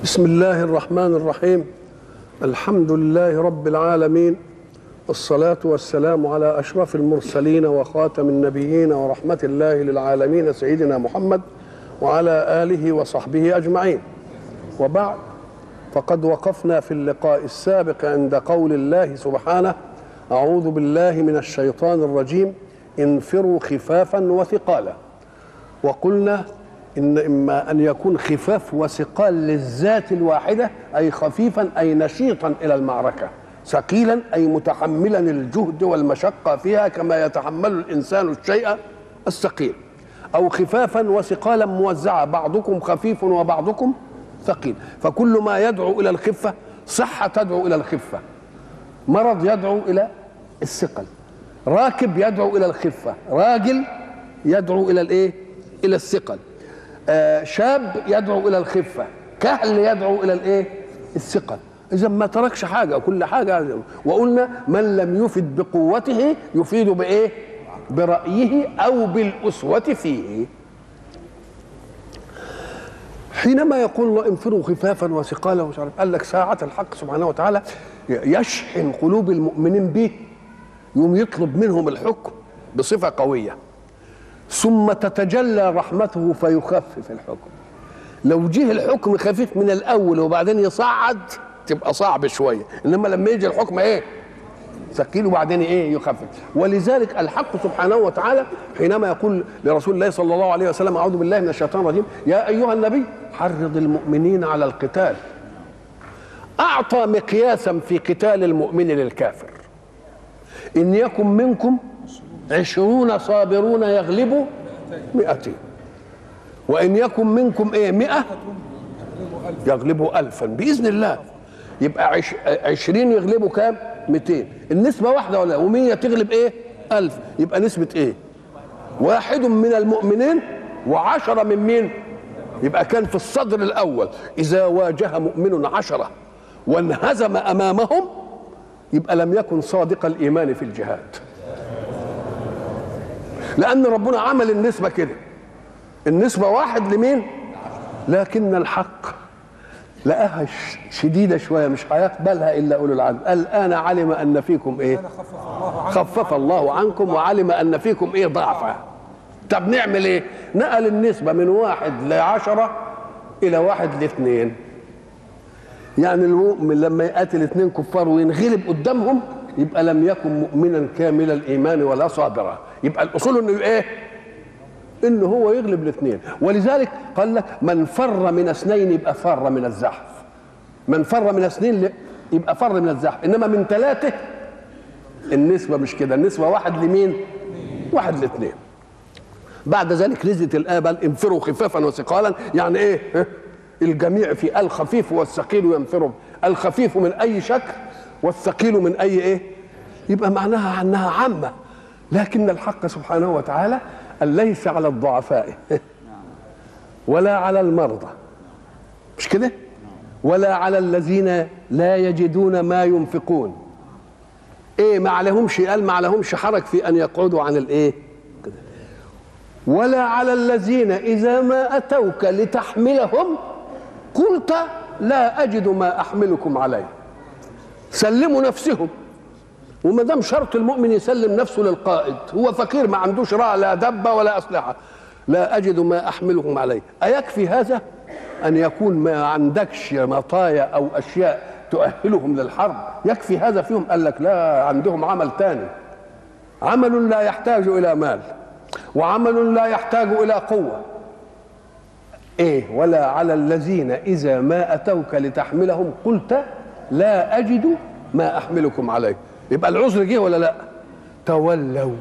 بسم الله الرحمن الرحيم. الحمد لله رب العالمين، والصلاة والسلام على أشرف المرسلين وخاتم النبيين ورحمة الله للعالمين سيدنا محمد وعلى آله وصحبه أجمعين. وبعد، فقد وقفنا في اللقاء السابق عند قول الله سبحانه: أعوذ بالله من الشيطان الرجيم، انفروا خفافا وثقالا. وقلنا إن إما أن يكون خفاف وثقال للذات الواحدة، أي خفيفا أي نشيطا إلى المعركة، ثقيلا أي متحملا الجهد والمشقة فيها كما يتحمل الإنسان الشيء الثقيل، أو خفافا وثقالا موزعة، بعضكم خفيف وبعضكم ثقيل. فكل ما يدعو إلى الخفة، صحة تدعو إلى الخفة، مرض يدعو إلى الثقل، راكب يدعو إلى الخفة، راجل يدعو إلى الإيه؟ إلى الثقل، شاب يدعو إلى الخفة، كهل يدعو إلى الإيه؟ الثقل. إذا ما تركش حاجة، كل حاجة. وقلنا من لم يفد بقوته يفيد بإيه؟ برأيه أو بالأسوة فيه. حينما يقول الله انفروا خفافا وثقالا ومش عارف، قال لك ساعة الحق سبحانه وتعالى يشحن قلوب المؤمنين به، يوم يطلب منهم الحكم بصفة قوية، ثم تتجلى رحمته فيخفف الحكم. لو جه الحكم خفيف من الأول وبعدين يصعد تبقى صعب شوية، إنما لما يجي الحكم إيه؟ ثقيل وبعدين إيه؟ يخفف. ولذلك الحق سبحانه وتعالى حينما يقول لرسول الله صلى الله عليه وسلم: أعوذ بالله من الشيطان الرجيم، يا أيها النبي حرض المؤمنين على القتال، أعطى مقياسا في قتال المؤمن للكافر: إن يكن منكم 20 صابرون يغلبوا 200، وإن يكن منكم 100 يغلبوا 1000 بإذن الله. يبقى 20 يغلبوا كام؟ 200. النسبة واحدة ولا؟ و100 تغلب إيه؟ 1000. يبقى نسبة إيه؟ 1 من المؤمنين و10 من مين؟ يبقى كان في الصدر الأول إذا واجه مؤمن 10 وانهزم أمامهم يبقى لم يكن صادق الإيمان في الجهاد، لأن ربنا عمل النسبة كده، النسبة 1 لمين؟ لكن الحق لقاها شديدة شوية، مش هيقبلها إلا أولو العزم. الآن علم أن فيكم إيه؟ خفف الله عنكم وعلم أن فيكم إيه؟ ضعفا. طب نعمل إيه؟ نقل النسبة من 1 ل10 إلى 1 ل2. يعني المؤمن لما يقاتل 2 كفار وينغلب قدامهم يبقى لم يكن مؤمنا كامل الإيمان ولا صابرا. يبقى الأصول إنه إيه؟ إنه هو يغلب الاثنين. ولذلك قال لك: من فر من 2 يبقى فر من الزحف، من فر من 2 يبقى فر من الزحف. إنما من 3 النسبة مش كده، النسبة 1 لمين؟ 1 ل2. بعد ذلك نزلت الآية بقى: انفروا خفافا وثقالا. يعني إيه؟ الجميع في الخفيف والثقيل ينفروا، الخفيف من أي شكل والثقيل من أي إيه؟ يبقى معناها أنها عامة. لكن الحق سبحانه وتعالى ليس على الضعفاء ولا على المرضى، مش كده؟ ولا على الذين لا يجدون ما ينفقون. ايه ما عليهمش؟ قال ما عليهمش حرج في ان يقعدوا عن الايه كده. ولا على الذين اذا ما اتوك لتحملهم قلت لا اجد ما احملكم عليه. سلموا نفسهم. وما دام شرط المؤمن يسلم نفسه للقائد، هو فقير ما عندوش لا دبه ولا اسلحه، لا اجد ما احملهم عليه. ايكفي هذا ان يكون ما عندكش مطايا او اشياء تؤهلهم للحرب؟ يكفي هذا فيهم؟ قال لك لا، عندهم عمل تاني، عمل لا يحتاج الى مال، وعمل لا يحتاج الى قوه. ايه؟ ولا على الذين اذا ما اتوك لتحملهم قلت لا اجد ما احملكم عليه. يبقى العذر جه ولا لا؟ تولوا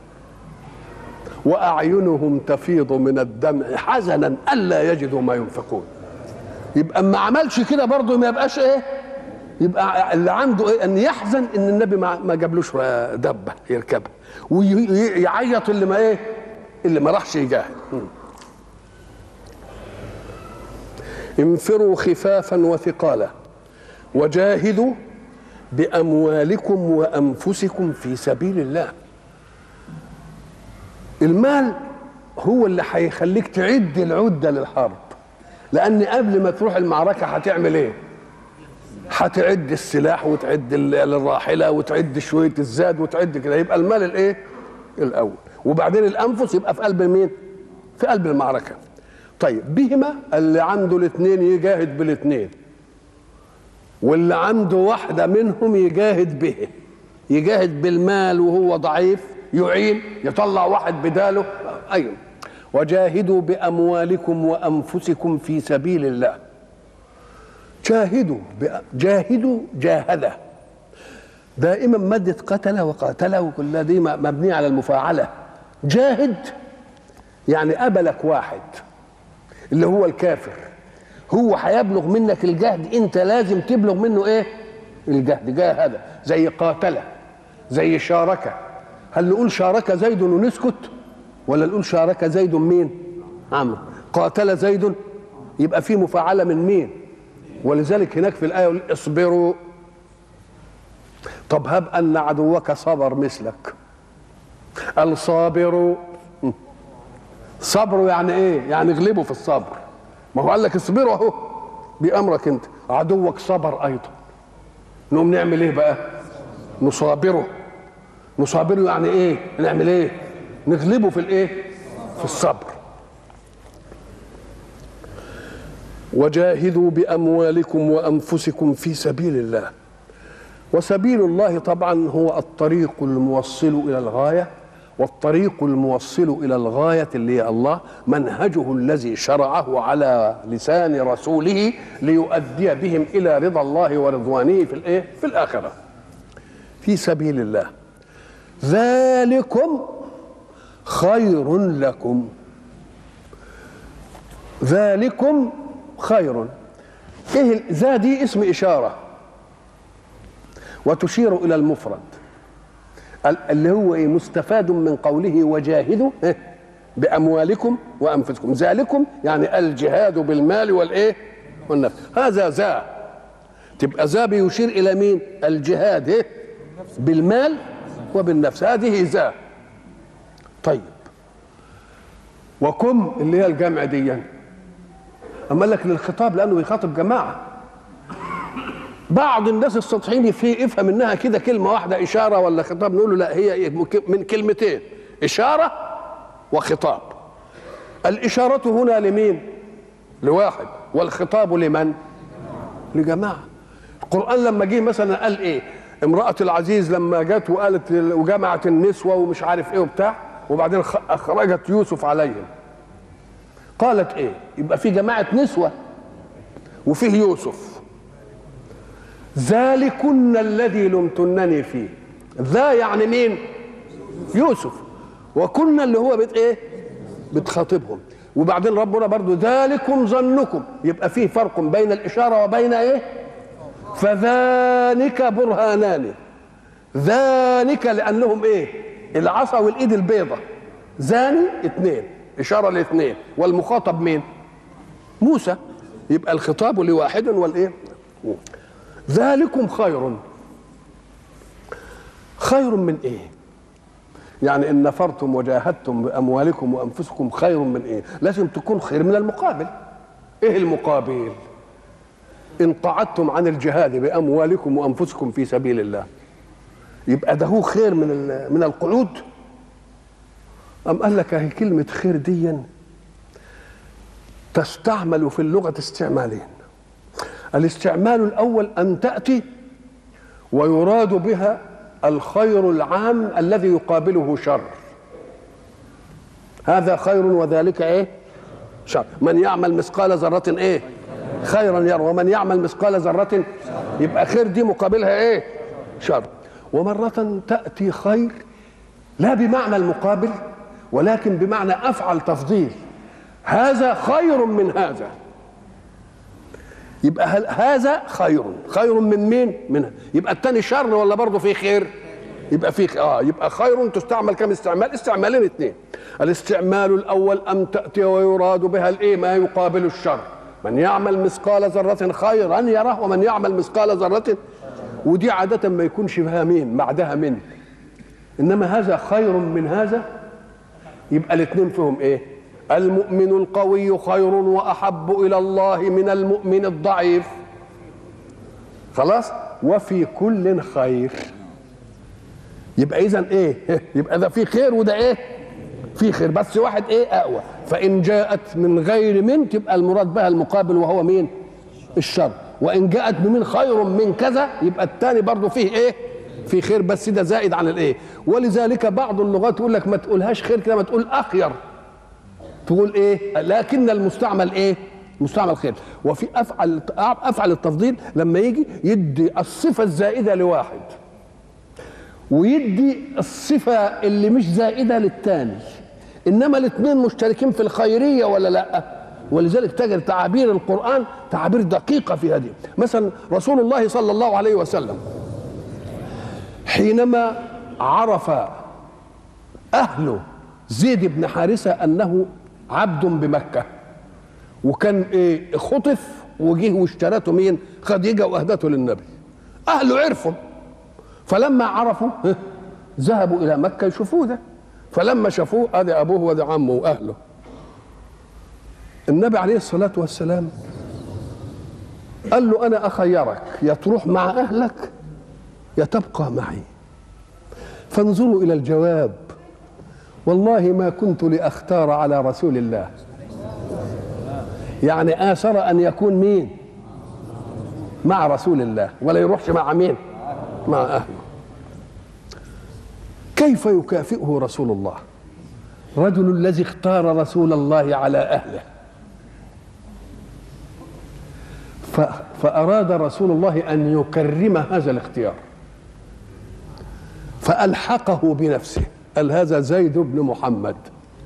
واعينهم تفيض من الدمع حزنا الا يجدوا ما ينفقون. يبقى ما عملش كده برضه ما يبقاش ايه؟ يبقى اللي عنده ايه؟ ان يحزن ان النبي ما جابلوش دبه يركبها، ويعيط اللي ما ايه؟ اللي ما راحش يجاهد. انفروا خفافا وثقالا وجاهدوا بأموالكم وأنفسكم في سبيل الله. المال هو اللي هيخليك تعد العدة للحرب. لان قبل ما تروح المعركه هتعمل ايه؟ هتعد السلاح وتعد الراحله وتعد شويه الزاد وتعد كده، يبقى المال الايه؟ الاول، وبعدين الانفس يبقى في قلب مين؟ في قلب المعركه. طيب بهما اللي عنده الاثنين يجاهد بالاثنين، واللي عنده واحده منهم يجاهد به، يجاهد بالمال وهو ضعيف يعين يطلع واحد بداله. ايوه، وجاهدوا باموالكم وانفسكم في سبيل الله. جاهدوا جاهد، دائما مادة قتل وقاتله وكلها دي مبنية على المفاعلة. جاهد يعني قبلك واحد اللي هو الكافر، هو هيبلغ منك الجهد، انت لازم تبلغ منه ايه؟ الجهد. جاهد زي قاتله، زي شارك. هل نقول شارك زيد ونسكت، ولا نقول شارك زيد مين؟ عمرو. قاتل زيد يبقى في مفاعلة من مين؟ ولذلك هناك في الآية يقول اصبروا. طب هب أن عدوك صبر مثلك، الصابر صبروا يعني ايه؟ يعني اغلبوا في الصبر. ما هو قال لك اصبروا اهو بأمرك انت، عدوك صبر ايضا، نقوم نعمل ايه بقى؟ نصابره. نصابره يعني ايه؟ نعمل ايه؟ نغلبه في الايه؟ في الصبر. وجاهدوا بأموالكم وأنفسكم في سبيل الله. وسبيل الله طبعا هو الطريق الموصل إلى الغاية، والطريق الموصل إلى الغاية اللي هي الله، منهجه الذي شرعه على لسان رسوله ليؤدي بهم إلى رضا الله ورضوانه في الإيه؟ في الآخرة. في سبيل الله. ذلكم خير لكم. ذلكم خير. ايه ذا دي اسم اشاره وتشير الى المفرد اللي هو ايه؟ مستفاد من قوله وجاهدوا باموالكم وانفسكم. ذلكم يعني الجهاد بالمال والايه؟ والنفس. هذا ذا، تبقى ذا بيشير الى مين؟ الجهاد بالمال وبالنفس، هذه ذا. طيب وكم اللي هي الجمع دي، اما لك للخطاب لانه بيخاطب جماعه. بعض الناس السطحيين يفهم انها كده كلمه واحده اشاره ولا خطاب، نقول له لا، هي من كلمتين، اشاره وخطاب. الاشاره هنا لمين؟ لواحد. والخطاب لمن؟ لجماعه. القران لما جه مثلا قال ايه؟ امراه العزيز لما جت وقالت وجمعت النسوه ومش عارف ايه وبتاع، وبعدين اخرجت يوسف عليهم، قالت ايه؟ يبقى في جماعه نسوه وفيه يوسف. ذلكن الذي لمتنني فيه. ذا يعني مين؟ يوسف. وكنا اللي هو ايه؟ بتخاطبهم. وبعدين ربنا برضو ذلكم ظنكم، يبقى فيه فرق بين الاشاره وبين ايه؟ فذلك برهانان. ذلك لانهم ايه؟ العصا والايد البيضة. زاني اثنين، اشاره لاثنين، والمخاطب مين؟ موسى. يبقى الخطاب لواحد والايه؟ ذلكم خير. خير من ايه؟ يعني ان نفرتم وجاهدتم باموالكم وانفسكم خير من ايه؟ لازم تكون خير من المقابل. ايه المقابل؟ ان قعدتم عن الجهاد باموالكم وانفسكم في سبيل الله، يبقى ده هو خير من القعود. أم قال لك هي كلمة خير دي تستعمل في اللغة استعمالين. الاستعمال الأول أن تأتي ويراد بها الخير العام الذي يقابله شر. هذا خير وذلك ايه؟ شر. من يعمل مثقال ذرة ايه؟ خيرا يرى، ومن يعمل مثقال ذرة، يبقى خير دي مقابلها ايه؟ شر. ومرة تأتي خير لا بمعنى المقابل ولكن بمعنى أفعل تفضيل، هذا خير من هذا. يبقى هذا خير من مين؟ منها. يبقى الثاني شر ولا برضه فيه خير؟ يبقى فيه يبقى خير تستعمل كم استعمال؟ استعمالين اثنين. الاستعمال الأول أن تأتي ويراد بها الايه؟ ما يقابل الشر. من يعمل مثقال ذرة خيرا يره، ومن يعمل مثقال ذرة، ودي عادة ما يكونش فيها مين؟ بعدها من. إنما هذا خير من هذا، يبقى الاثنين فيهم ايه؟ المؤمن القوي خير وأحب إلى الله من المؤمن الضعيف. خلاص، وفي كل خير. يبقى إذن إيه؟ يبقى ده في خير وده إيه؟ في خير، بس واحد إيه أقوى. فإن جاءت من غير من تبقى المراد بها المقابل وهو مين؟ الشر. وإن جاءت بمن خير من كذا يبقى الثاني برضه فيه إيه؟ في خير، بس ده زائد عن الإيه. ولذلك بعض اللغات يقول لك ما تقولهاش خير كده، ما تقول أخير، تقول إيه؟ لكن المستعمل إيه؟ مستعمل خير. وفي أفعل التفضيل لما يجي يدي الصفة الزائدة لواحد ويدي الصفة اللي مش زائدة للثاني، إنما الاثنين مشتركين في الخيرية ولا لأ؟ ولذلك تجد تعابير القرآن تعابير دقيقة في هذه. مثلا رسول الله صلى الله عليه وسلم حينما عرف أهل زيد بن حارثة أنه عبد بمكة، وكان إيه خطف وجيه واشترته مين؟ خديجة وأهدته للنبي. أهله عرفوا، فلما عرفوا ذهبوا إلى مكة يشوفوه ده، فلما شافوه ادي ابوه وادي عمه واهله. النبي عليه الصلاه والسلام قال له انا اخيرك، يا تروح مع اهلك يا تبقى معي. فانظروا الى الجواب: والله ما كنت لاختار على رسول الله. يعني آثر ان يكون مين؟ مع رسول الله، ولا يروحش مع مين؟ مع اهله. كيف يكافئه رسول الله؟ رجل الذي اختار رسول الله على أهله. فأراد رسول الله أن يكرم هذا الاختيار، فألحقه بنفسه، قال هذا زيد بن محمد.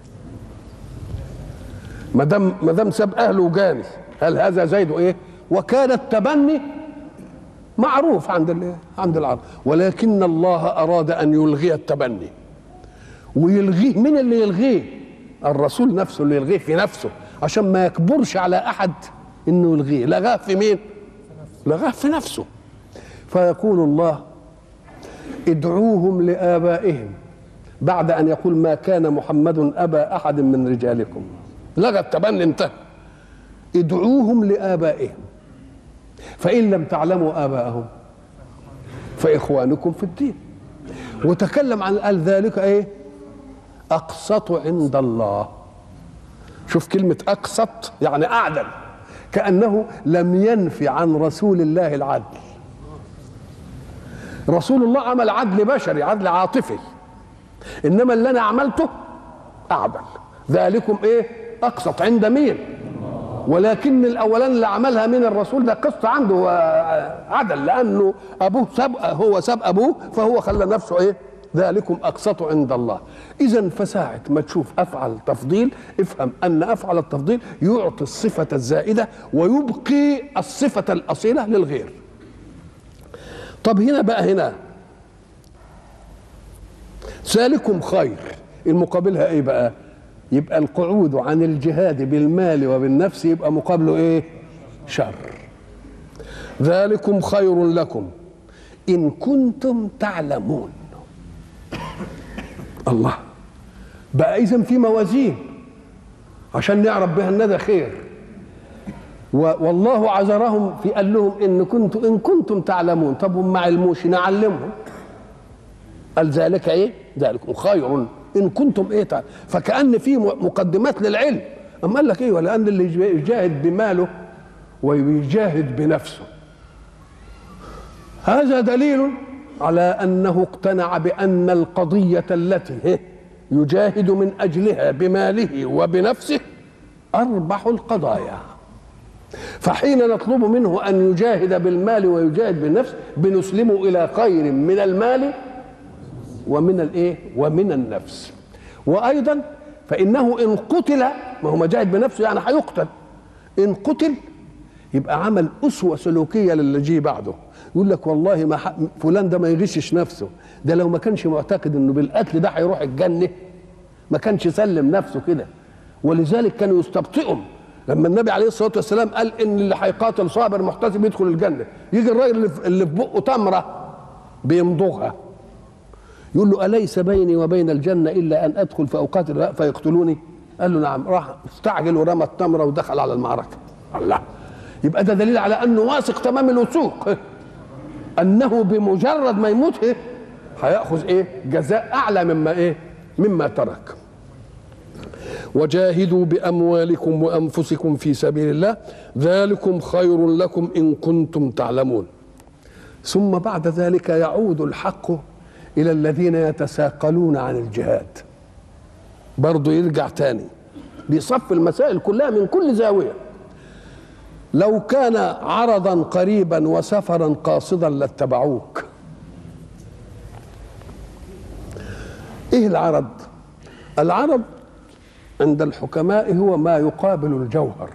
ما دام ساب أهله وجاني، قال هذا زيد إيه؟ وكان التبني معروف عند العرب، ولكن الله أراد أن يلغي التبني. ويلغيه، من اللي يلغيه؟ الرسول نفسه اللي يلغيه في نفسه، عشان ما يكبرش على أحد إنه يلغيه. لغاه في مين؟ لغاه في نفسه. فيقول الله: ادعوهم لآبائهم، بعد أن يقول ما كان محمد أبا أحد من رجالكم. لغى التبني، انتهى. ادعوهم لآبائهم، فإن لم تعلموا آباءهم فإخوانكم في الدين. وتكلم عن قال ذلك إيه؟ أقسط عند الله. شوف كلمة أقسط يعني أعدل، كأنه لم ينفي عن رسول الله العدل. رسول الله عمل عدل بشري، عدل عاطفي، إنما اللي أنا عملته أعدل. ذلكم إيه؟ أقسط عند مين؟ ولكن الاولان اللي عملها من الرسول ده قسط عنده عدل، لانه ابوه هو ساب ابوه، فهو خلى نفسه ايه؟ ذلكم اقسط عند الله. اذا فساعة ما تشوف افعل تفضيل افهم ان افعل التفضيل يعطي الصفة الزائدة ويبقي الصفة الاصيلة للغير. طب هنا بقى ذلكم خير، المقابلها ايه بقى؟ يبقى القعود عن الجهاد بالمال وبالنفس يبقى مقابله ايه؟ شر. ذلكم خير لكم إن كنتم تعلمون. الله بقى إذن في موازين عشان نعرف بها ان ده خير. والله عذرهم في قال لهم إن كنتم تعلمون. طب هم ما علموش، نعلمهم. قال ذلك ايه؟ ذلكم خير إن كنتم إيه تعالى. فكأن في مقدمات للعلم. أما قال لك إيه؟ ولأن اللي يجاهد بماله ويجاهد بنفسه هذا دليل على أنه اقتنع بأن القضية التي يجاهد من أجلها بماله وبنفسه أربح القضايا. فحين نطلب منه أن يجاهد بالمال ويجاهد بالنفس بنسلمه إلى خير من المال ومن الايه؟ ومن النفس. وايضا فانه ان قتل، ما هو مجاهد بنفسه يعني هيقتل، ان قتل يبقى عمل اسوه سلوكيه للي جه بعده. يقول لك والله ما فلان ده ما يغشش نفسه، ده لو ما كانش معتقد انه بالقتل ده هيروح الجنه ما كانش سلم نفسه كده. ولذلك كانوا يستبطئهم لما النبي عليه الصلاه والسلام قال ان اللي هيقاتل صابر محتسب يدخل الجنه، يجي الراجل اللي في بقه تمره بيمضغها يقول له أليس بيني وبين الجنة إلا أن أدخل فأقاتل فيقتلوني؟ قال له نعم. راح استعجل ورمى التمره ودخل على المعركه. الله، يبقى ده دليل على انه واثق تمام الوثوق انه بمجرد ما يموت هياخذ جزاء اعلى مما ترك. وجاهدوا باموالكم وانفسكم في سبيل الله ذلكم خير لكم ان كنتم تعلمون. ثم بعد ذلك يعود الحق الى الذين يتساقلون عن الجهاد، برضه يرجع تاني بيصف المسائل كلها من كل زاويه. لو كان عرضا قريبا وسفرا قاصدا لاتبعوك. ايه العرض؟ العرض عند الحكماء هو ما يقابل الجوهر.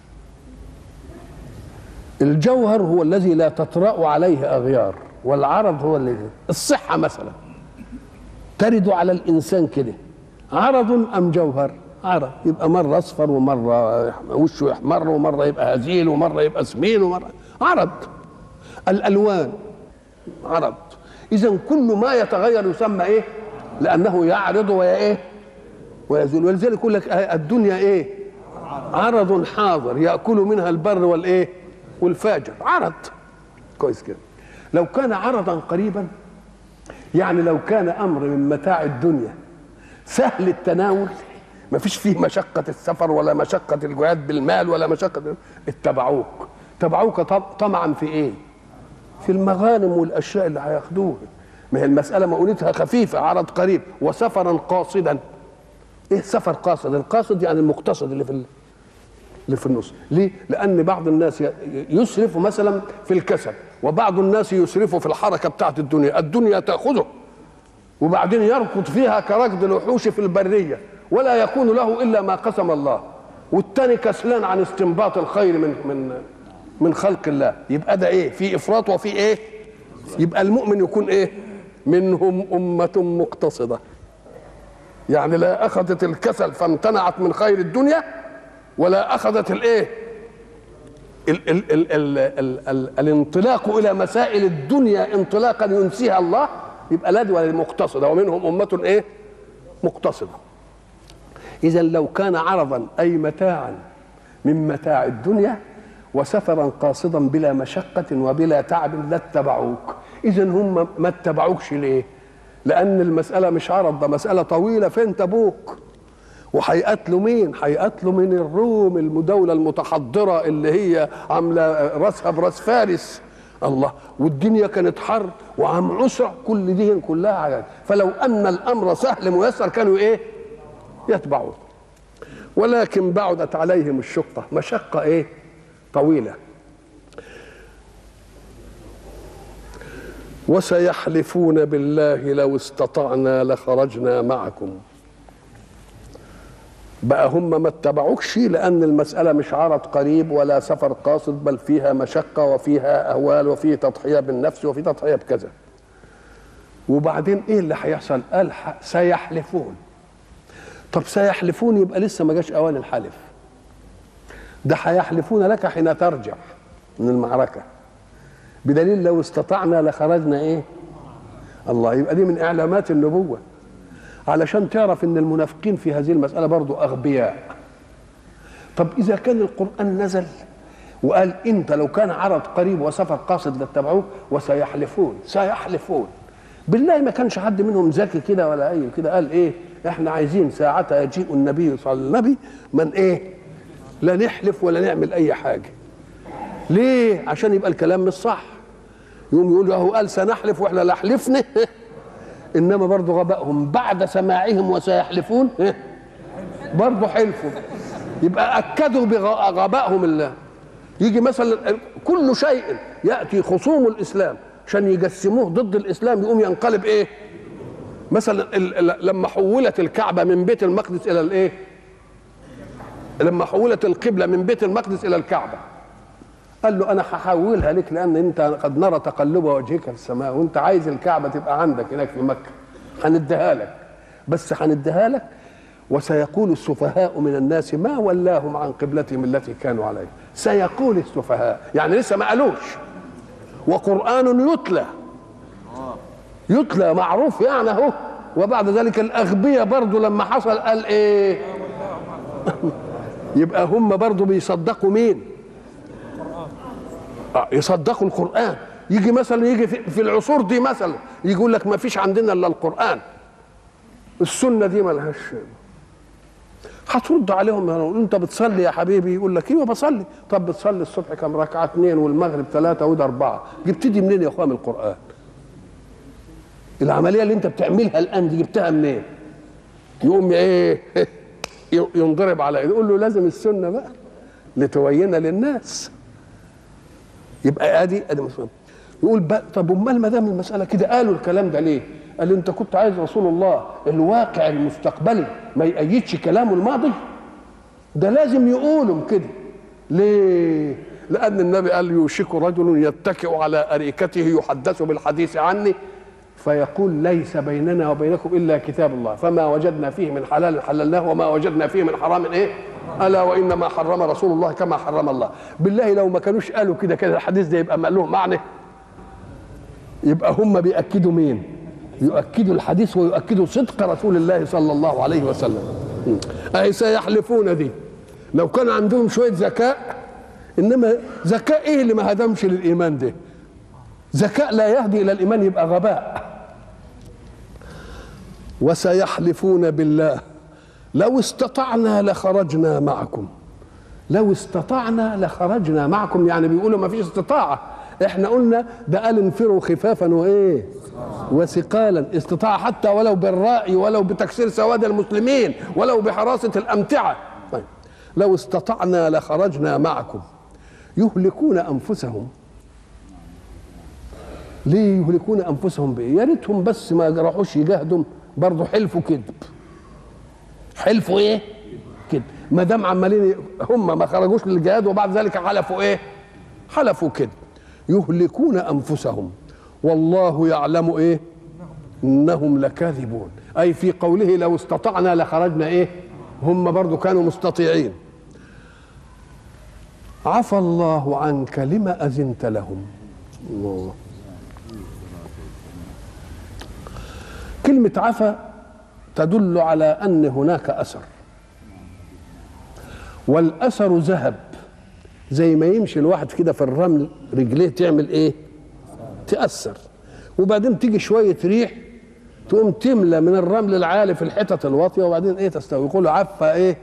الجوهر هو الذي لا تطرأ عليه أغيار، والعرض هو اللي الصحة مثلا ترد على الإنسان كده، عرض أم جوهر؟ عرض، يبقى مرة أصفر ومرة وشه يحمر ومرة يبقى هزيل ومرة يبقى سمين ومرة عرض. الألوان عرض. إذن كل ما يتغير يسمى لأنه يعرض ويزول. ولذلك يقول لك الدنيا عرض حاضر يأكل منها البر والفاجر. عرض كويس كده. لو كان عرضا قريبا، يعني لو كان أمر من متاع الدنيا سهل التناول، ما فيش فيه مشقة السفر ولا مشقة الجهاد بالمال ولا مشقة، اتبعوك طمعا في في المغانم والأشياء اللي هياخدوها. ما هي المسألة مؤونتها خفيفة، عرض قريب وسفرا قاصدا. ايه سفر قاصد؟ القاصد يعني المقتصد اللي في النص. ليه؟ لأن بعض الناس يسرف مثلا في الكسب، وبعض الناس يسرفوا في الحركة بتاعت الدنيا تأخذه وبعدين يركض فيها كركض الوحوش في البرية ولا يكون له إلا ما قسم الله، والتاني كسلان عن استنباط الخير من خلق الله. يبقى ده في إفراط وفي يبقى المؤمن يكون منهم أمة مقتصدة، يعني لا أخذت الكسل فامتنعت من خير الدنيا، ولا أخذت الانطلاق إلى مسائل الدنيا انطلاقا ينسيها الله. يبقى لا، ولا مقتصدة، ومنهم أمة مقتصدة. إذا لو كان عرضا أي متاعا من متاع الدنيا وسفرا قاصدا بلا مشقة وبلا تعب لاتبعوك. إذا هم ما اتبعوكش ليه؟ لأن المسألة مش عرض، ده مسألة طويلة. فين تبوك؟ وهيقتلوا مين؟ هيقتلوا من الروم، الدولة المتحضرة اللي هي عاملة راسها براس فارس. الله، والدنيا كانت حر وعم عسرة، كل دي كلها حاجات. فلو أن الأمر سهل ميسر كانوا يتبعوه. ولكن بعدت عليهم الشقة، مشقة طويلة. وسيحلفون بالله لو استطعنا لخرجنا معكم. بقى هم ما اتبعوكش لأن المسألة مش عرض قريب ولا سفر قاصد، بل فيها مشقة وفيها أهوال وفيه تضحية بالنفس وفيه تضحية بكذا. وبعدين إيه اللي هيحصل؟ قال سيحلفون. طب سيحلفون يبقى لسه ما جاش أوان الحلف، ده هيحلفون لك حين ترجع من المعركة، بدليل لو استطعنا لخرجنا الله. يبقى دي من إعلامات النبوة، علشان تعرف ان المنافقين في هذه المسألة برضو أغبياء. طب إذا كان القرآن نزل وقال انت لو كان عرض قريب وسفر قاصد لاتبعوك، سيحلفون بالله ما كانش حد منهم ذكي كده ولا كده قال احنا عايزين ساعتها يجيء النبي صلى الله عليه وسلم من لا نحلف ولا نعمل اي حاجة. ليه؟ عشان يبقى الكلام مش صح. يقوم يقول له قال سنحلف واحنا لا حلفنا. انما برضه غبائهم بعد سماعهم وسيحلفون برضه حلفوا، يبقى اكدوا بغبائهم. الله يجي مثلا كل شيء ياتي خصوم الاسلام عشان يجسموه ضد الاسلام يقوم ينقلب مثلا لما حولت الكعبه من بيت المقدس الى لما حولت القبله من بيت المقدس الى الكعبه، قال له انا هحولها لك لان انت قد نرى تقلب وجهك في السماء، وانت عايز الكعبه تبقى عندك هناك في مكه، هنديها لك، بس هنديها لك وسيقول السفهاء من الناس ما ولاهم عن قبلتهم التي كانوا عليها. سيقول السفهاء يعني لسه ما قالوش، وقرآن يتلى معروف يعني اهو. وبعد ذلك الأغبياء برضو لما حصل قال يبقى هم برضو بيصدقوا مين؟ يصدقوا القرآن. يجي مثلا يجي في العصور دي مثلا يجي يقول لك ما فيش عندنا الا القرآن، السنة دي ما لهاش. هترد عليهم انت بتصلي يا حبيبي؟ يقول لك ايوه بصلي. طب بتصلي الصبح كم ركعه؟ 2 والمغرب 3 وده 4. جبتدي منين يا اخويا من القرآن؟ العمليه اللي انت بتعملها الان دي جبتها منين؟ يقوم ايه؟ ينضرب على يقول له لازم السنه بقى لتبين للناس. يبقى ادي مسلم. يقول بقى طب امال ما دام المساله كده قالوا الكلام ده ليه؟ قال انت كنت عايز رسول الله الواقع المستقبلي ما يأيدش كلامه الماضي؟ ده لازم يقولوا كده. ليه؟ لان النبي قال يوشك رجل يتكئ على اريكته يحدث بالحديث عني فيقول ليس بيننا وبينكم الا كتاب الله فما وجدنا فيه من حلال حللناه وما وجدنا فيه من حرام ايه؟ الا وانما حرم رسول الله كما حرم الله. بالله لو ما كانوش قالوا كده الحديث ده يبقى له معنى؟ يبقى هم بيأكدوا مين؟ يؤكدوا الحديث ويؤكدوا صدق رسول الله صلى الله عليه وسلم. أي سيحلفون دي لو كان عندهم شوية ذكاء، إنما ذكاء إيه اللي ما هدمش للإيمان ده؟ ذكاء لا يهدي إلى الإيمان يبقى غباء. وسيحلفون بالله لو استطعنا لخرجنا معكم. لو استطعنا لخرجنا معكم، يعني بيقولوا ما فيش استطاعة. احنا قلنا ده قال انفروا خفافا وايه وثقالا. استطاع حتى ولو بالرأي، ولو بتكسير سواد المسلمين، ولو بحراسة الأمتعة. طيب لو استطعنا لخرجنا معكم يهلكون أنفسهم. ليه يهلكون أنفسهم بإيه؟ يا ريتهم بس ما راحوش يجاهدوا، برضه حلفوا كذب. حلفوا ايه؟ كذب. ما دام عمالين هم ما خرجوش للجهاد وبعد ذلك حلفوا ايه؟ حلفوا كذب. يهلكون أنفسهم والله يعلم ايه؟ انهم لكاذبون. اي في قوله لو استطعنا لخرجنا ايه؟ هم برضو كانوا مستطيعين. عفى الله عنك لما أذنت لهم. الله. كلمة عفى تدل على أن هناك أثر، والأثر ذهب. زي ما يمشي الواحد كده في الرمل رجليه تعمل ايه؟ تأثر. وبعدين تيجي شوية ريح تقوم تملى من الرمل العالي في الحتت الواطية وبعدين ايه تستوي. يقولوا عفى ايه؟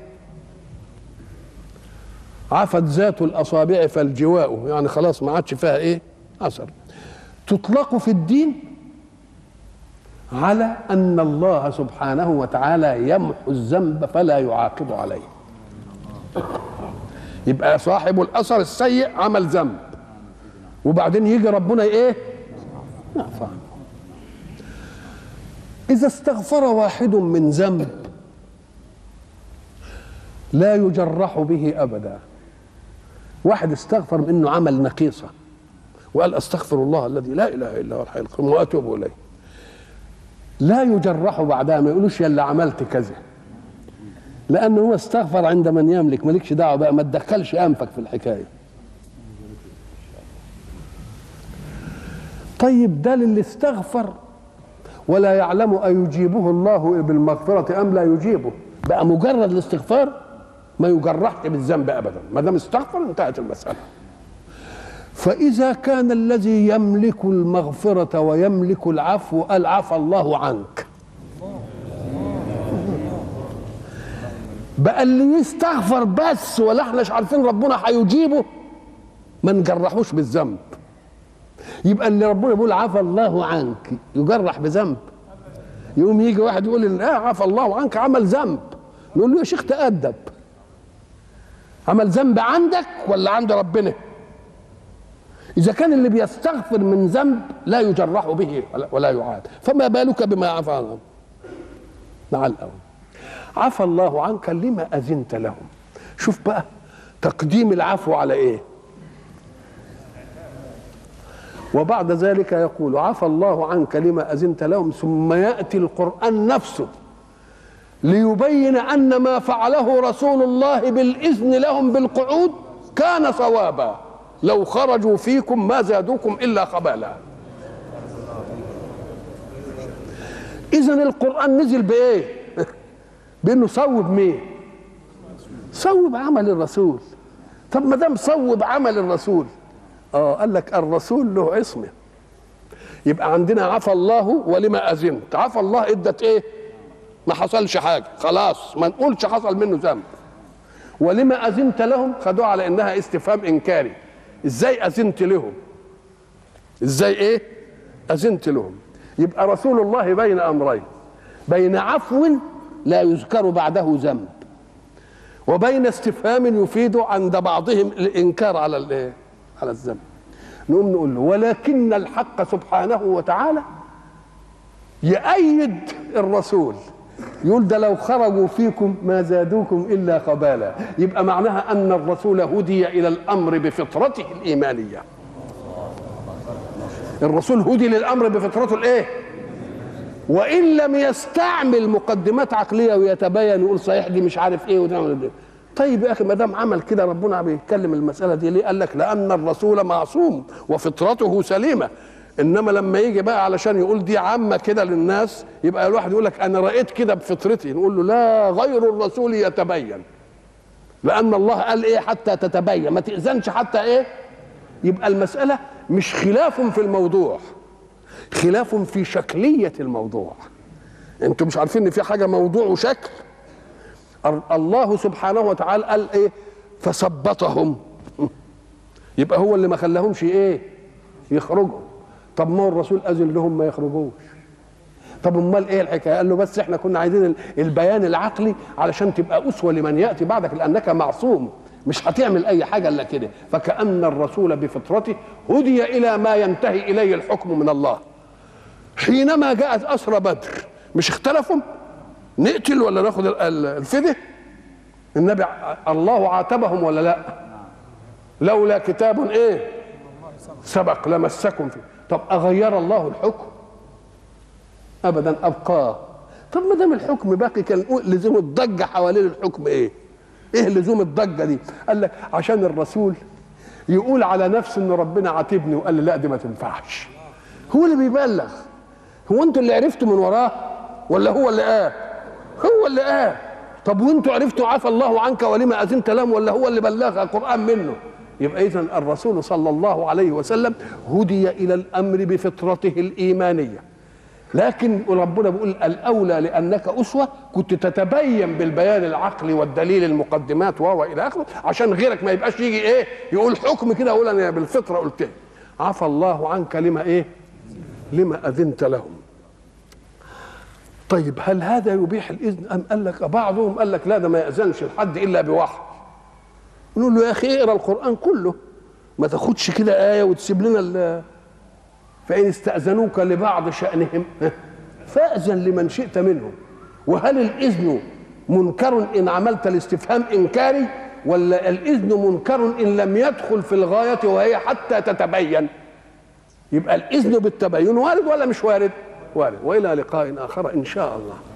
عفت ذات الأصابع فالجواء، يعني خلاص ما عادش فيها ايه؟ أثر. تطلق في الدين على أن الله سبحانه وتعالى يمحو الذنب فلا يعاقب عليه. يبقى صاحب الأثر السيء عمل ذنب وبعدين يجي ربنا ايه؟ يعفى. إذا استغفر واحد من ذنب لا يجرح به أبدا. واحد استغفر من انه عمل نقيصة وقال استغفر الله الذي لا اله الا هو الحي القيوم واتوب اليه، لا يجرح بعدها. ما يقولوش يلا عملت كذا، لانه هو استغفر عند من يملك. مالكش دعوه بقى، ما تدخلش انفك في الحكايه. طيب ده اللي استغفر ولا يعلم أيجيبه الله بالمغفرة أم لا يجيبه، بقى مجرد الاستغفار ما يجرحش بالذنب أبدا، ما دام استغفر انتهت المسألة. فإذا كان الذي يملك المغفرة ويملك العفو قال عفى الله عنك، بقى اللي يستغفر بس ولا احناش عارفين ربنا هيجيبه ما نجرحوش بالذنب. يبقى اللي ربنا يقول عفى الله عنك يجرح بذنب؟ يقوم يجي واحد يقول لا عفى الله عنك عمل ذنب، نقول له يا شيخ تأدب، عمل ذنب عندك ولا عند ربنا؟ إذا كان اللي بيستغفر من ذنب لا يجرح به ولا يعاد، فما بالك بما عفى عنه؟ مع الأول عفى الله عنك لما أذنت لهم. شوف بقى تقديم العفو على إيه؟ وبعد ذلك يقول عفى الله عنك لما أذنت لهم، ثم يأتي القرآن نفسه ليبين أن ما فعله رسول الله بالإذن لهم بالقعود كان صوابا، لو خرجوا فيكم ما زادوكم إلا خبالا. إذن القرآن نزل بإيه؟ بأنه صوب مين؟ صوب عمل الرسول. طب ما دام صوب عمل الرسول، قال لك الرسول له عصمه. يبقى عندنا عفى الله ولما اذنت. عفى الله ادت ايه؟ ما حصلش حاجه، خلاص ما نقولش حصل منه ذنب. ولما اذنت لهم خدوها على انها استفهام انكاري. ازاي اذنت لهم؟ ازاي ايه؟ اذنت لهم. يبقى رسول الله بين امرين، بين عفو لا يذكر بعده ذنب، وبين استفهام يفيد عند بعضهم الانكار على الذنب. نقوم نقول له ولكن الحق سبحانه وتعالى يأيد الرسول، يقول ده لو خرجوا فيكم ما زادوكم إلا خبالا. يبقى معناها أن الرسول هدي إلى الأمر بفطرته الإيمانية. الرسول هدي للأمر بفطرته الإيه؟ وإن لم يستعمل مقدمات عقلية ويتبين ويقول صحيح دي مش عارف إيه وده. طيب يا أخي ما دام عمل كده ربنا بيتكلم المسألة دي ليه؟ قال لك لأن الرسول معصوم وفطرته سليمة. انما لما يجي بقى علشان يقول دي عامه كده للناس، يبقى الواحد يقول لك انا رايت كده بفطرتي، نقول له لا، غير الرسول يتبين، لان الله قال ايه؟ حتى تتبين، ما تاذنش حتى ايه. يبقى المساله مش خلاف في الموضوع، خلاف في شكليه الموضوع. انتم مش عارفين ان في حاجه موضوع وشكل؟ الله سبحانه وتعالى قال ايه؟ فثبطهم. يبقى هو اللي ما خلاهمش ايه؟ يخرجوا. طب ما هو الرسول اذن لهم ما يخرجوش. طب امال ايه الحكايه؟ قال له بس احنا كنا عايزين البيان العقلي علشان تبقى اسوه لمن ياتي بعدك، لانك معصوم مش هتعمل اي حاجه الا كده. فكأن الرسول بفطرته هدي الى ما ينتهي اليه الحكم من الله. حينما جاءت اسرى بدر مش اختلفوا نقتل ولا ناخد الفديه؟ النبي الله عاتبهم ولا لا؟ لولا كتاب ايه سبق لمسكم فيه. طب اغير الله الحكم؟ ابدا، ابقاه. طب ما دام الحكم باقي كان لزوم الضجه حوالين الحكم ايه؟ ايه لزوم الضجه دي؟ قال لك عشان الرسول يقول على نفسه ان ربنا عاتبني وقال لي لا دي ما تنفعش. هو اللي بيبلغ. هو انتوا اللي عرفتوا من وراه ولا هو اللي قال؟ هو اللي قال. طب وانتوا عرفتوا عفى الله عنك ولما اذنت لهم ولا هو اللي بلغ القران منه؟ يبقى اذن الرسول صلى الله عليه وسلم هدي الى الامر بفطرته الايمانيه. لكن ربنا بيقول الاولى لانك اسوه كنت تتبين بالبيان العقلي والدليل المقدمات والى اخره، عشان غيرك ما يبقاش يجي ايه يقول حكم كده اقول انا بالفطره قلت ايه. عفى الله عنك لما ايه؟ لما اذنت لهم. طيب هل هذا يبيح الاذن ام قال لك بعضهم قال لك لا ده ما ياذنش لحد الا بوحي. نقول له يا اخي اقرا القران كله، ما تاخدش كده ايه وتسيب لنا فان استاذنوك لبعض شانهم فاذن لمن شئت منهم. وهل الاذن منكر ان عملت الاستفهام انكاري، ولا الاذن منكر ان لم يدخل في الغايه وهي حتى تتبين؟ يبقى الاذن بالتبين وارد ولا مش وارد؟ وارد. والى لقاء اخر ان شاء الله.